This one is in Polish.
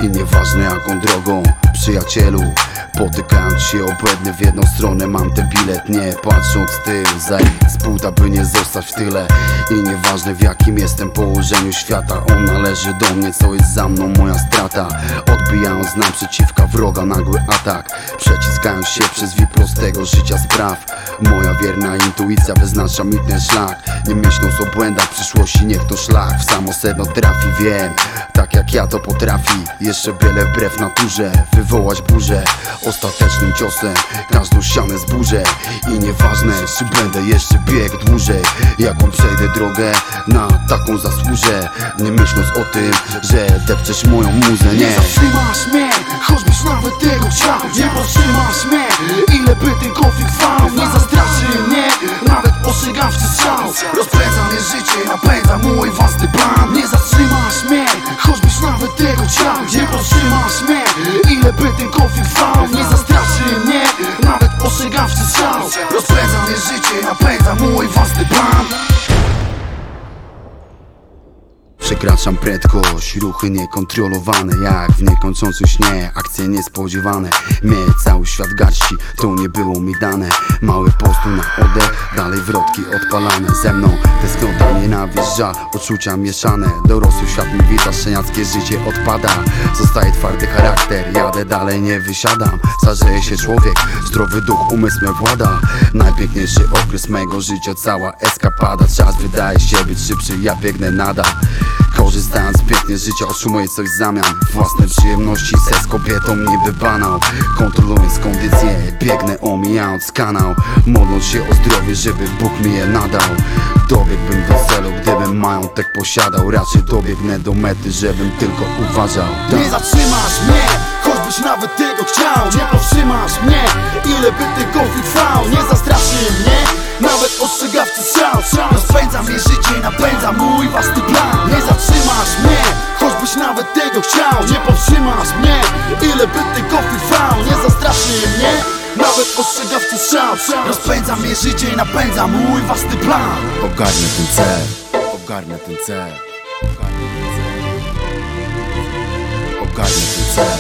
I nieważne jaką drogą, przyjacielu, potykając się obłędnie w jedną stronę, mam ten bilet, nie patrząc w tył, za z buta, by nie zostać w tyle. I nieważne w jakim jestem położeniu świata, on należy do mnie, co jest za mną moja strata. Odbijając z naprzeciwka wroga nagły atak, przeciskając się przez wir prostego życia spraw. Moja wierna intuicja wyznacza mi ten szlak, nie myśląc o błędach przyszłości, niech to szlak w samo sedno trafi. Wiem, tak jak ja to potrafi, jeszcze wiele wbrew naturze wywołać burzę. Ostatecznym ciosem każdą ścianę zburzę. I nieważne, czy będę jeszcze biegł dłużej, jaką przejdę drogę, na taką zasłużę. Nie myśląc o tym, że depczesz moją muzę. Nie zatrzymasz mnie, choćbyś nawet tego chciał. Nie powstrzymasz mnie, ile by ten konflikt trwał. Nie zastraszy mnie, nawet ostrzegawczy strzał. Rozpędza mnie życie, napędza mój własny plan. Nie zatrzymasz mnie, choćbyś nawet tego chciał. Nie powstrzymasz mnie, ile by ten konflikt trwał. Nie zastraszy mnie, nawet ostrzegawczy strzał. Rozpędza mnie życie, napędza mój własny plan. Przekraczam prędkość, ruchy niekontrolowane, jak w niekończącym śnie, akcje niespodziewane. Mieć cały świat garści, to nie było mi dane. Mały postój na oddech, dalej wrotki odpalane. Ze mną tęsknota, nienawiść, żal, uczucia mieszane. Dorosły świat mi wita, szczeniackie życie odpada. Zostaje twardy charakter, jadę dalej, nie wysiadam. Starzeje się człowiek, zdrowy duch, umysł mnie włada. Najpiękniejszy okres mego życia, cała eskapada. Czas wydaje się być szybszy, ja biegnę nadal. Korzystając pięknie z życia, otrzymuję coś w zamian. Własne przyjemności, seks kobietą niby banał. Kontrolując kondycję, biegnę omijając kanał. Modląc się o zdrowie, żeby Bóg mi je nadał. Dobiegłbym do celu, gdybym majątek posiadał. Raczej dobiegnę do mety, żebym tylko uważał. Nie zatrzymasz mnie, choćbyś nawet tego chciał. Nie powstrzymasz mnie, ile by ten konflikt trwał. Nie zastraszy mnie, nawet ostrzegawczy strzał. Rozpędza mnie życie, napędza mój własny plan. Nie zatrzymasz mnie, choćbyś nawet tego chciał. Nie powstrzymasz mnie, ile by ten konflikt trwał. Nie zastraszy mnie, nawet ostrzegawczy strzał. Rozpędza mnie życie i napędza mój własny plan. Ogarnę ten cel, ogarnę ten cel, ogarnę ten cel, ogarnę ten cel.